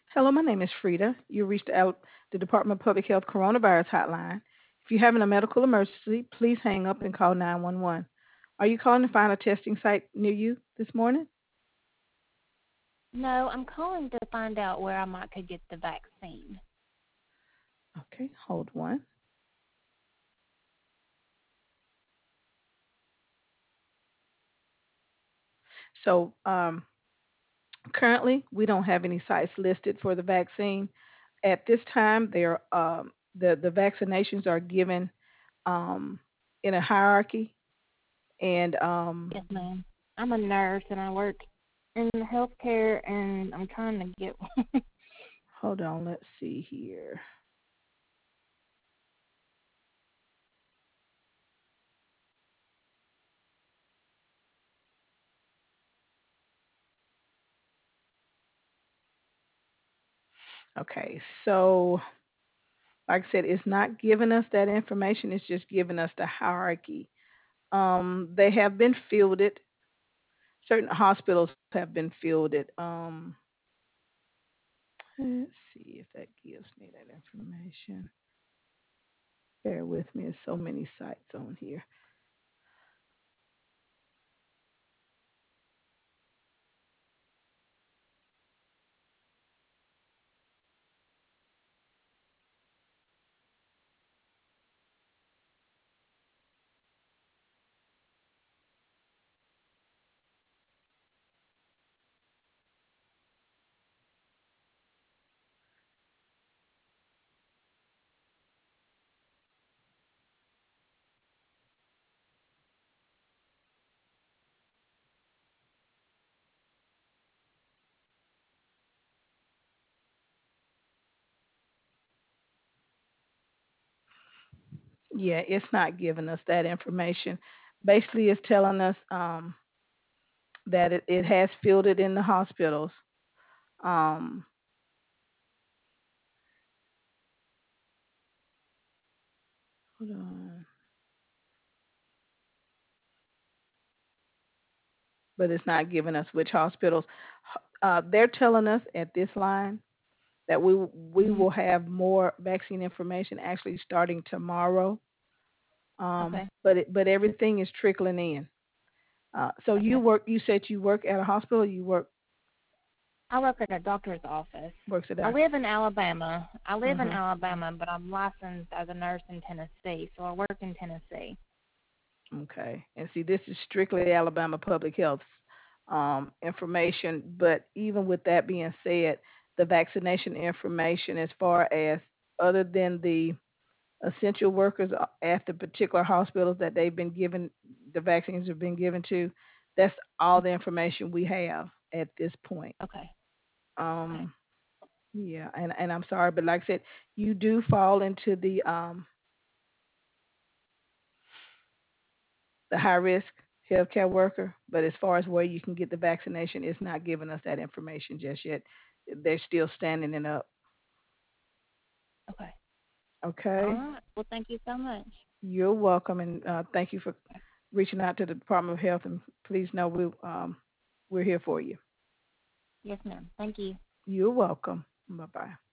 Hello, my name is Frida. You reached out the Department of Public Health Coronavirus Hotline. If you're having a medical emergency, please hang up and call 911. Are you calling to find a testing site near you this morning? No, I'm calling to find out where I might could get the vaccine. Okay, hold one. So, currently, we don't have any sites listed for the vaccine. At this time, the vaccinations are given um, in a hierarchy, and Yes, ma'am. I'm a nurse and I work in healthcare and I'm trying to get one. hold on, let's see here. Okay, so like I said, it's not giving us that information. It's just giving us the hierarchy. They have been fielded. Certain hospitals have been fielded. Let's see if that gives me that information. Bear with me. There's so many sites on here. Yeah, it's not giving us that information. Basically, it's telling us that it has fielded in the hospitals. Um, hold on. But it's not giving us which hospitals. They're telling us at this line that we Mhm. will have more vaccine information actually starting tomorrow. Okay. But everything is trickling in. So you Okay. work. You said you work at a hospital. You I work at a doctor's office. works at I a. live in Alabama. Mhm. But I'm licensed as a nurse in Tennessee, so I work in Tennessee. Okay. And see, this is strictly Alabama Public Health information. But even with that being said, the vaccination information, as far as other than the essential workers at the particular hospitals that they've been given, the vaccines have been given to, that's all the information we have at this point. Okay. Okay. Um, yeah, and I'm sorry, but like I said, you do fall into the high risk healthcare worker, but as far as where you can get the vaccination, it's not giving us that information just yet. They're still standing it up. Okay. All Okay, right. Well, thank you so much. you're welcome, and thank you for reaching out to the Department of Health. And please know we're here for you. Yes, ma'am. Thank you. You're welcome. Bye bye.